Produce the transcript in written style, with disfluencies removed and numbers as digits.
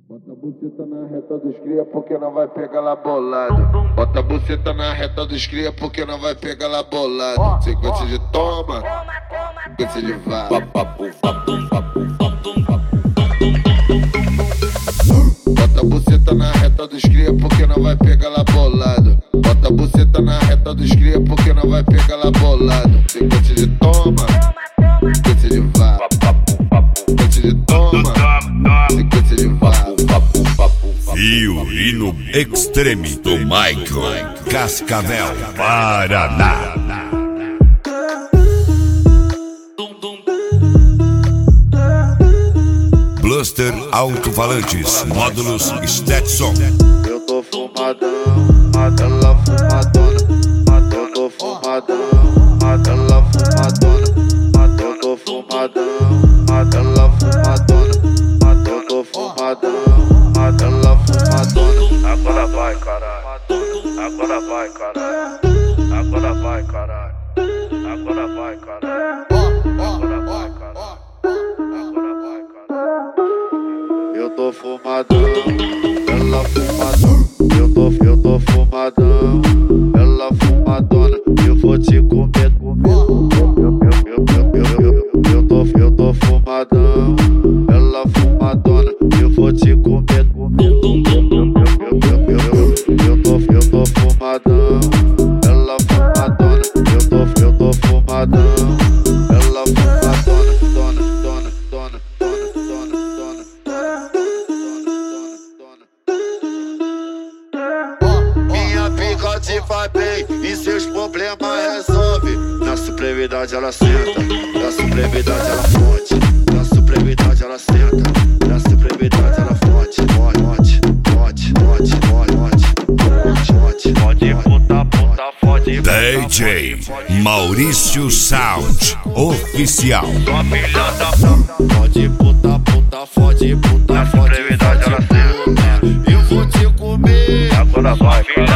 Bota a buceta na reta dos cria porque não vai pegar lá bolado. Bota a buceta na reta dos cria porque não vai pegar lá bolado. Sequência de toma, sequência de vá. Bota a buceta na reta dos cria porque não vai pegar lá bolado. Bota a buceta na reta dos cria porque não vai pegar lá bolado. Sequência de toma, sequência de vá. Sequência de toma, sequência de vá. Violino Extreme do Michael Cascavel, Paraná. Bluster Alto-Falantes, módulos Stetson. Eu tô fumadão, ela fumadona. Eu tô fumadão, ela fumadona. Eu tô fumadão, ela fumadona. Eu tô fumadão, ela fumadona. Agora vai, caralho. Agora vai, caralho. Agora vai, caralho. Agora vai, caralho. Agora vai, caralho. Agora vai, caralho. Eu tô fumadão, ela fumadona. Eu tô fumadão, ela fumadona. Eu vou te comer, Eu tô fumadão, ela fumadona. Eu vou te comer, Eu tô fumadão, ela fumadona. Eu tô fumadão, ela fumadona. Dona. Minha pica te faz bem e seus problemas resolve. Na supremidade ela senta, na supremidade ela fonte, na supremidade ela senta, na supremidade ela fonte. Pode puta, fode. DJ Maurício Sound Oficial. Sua filha da pode puta, fode. Na supremidade ela senta. Eu vou te comer. Agora vai, filha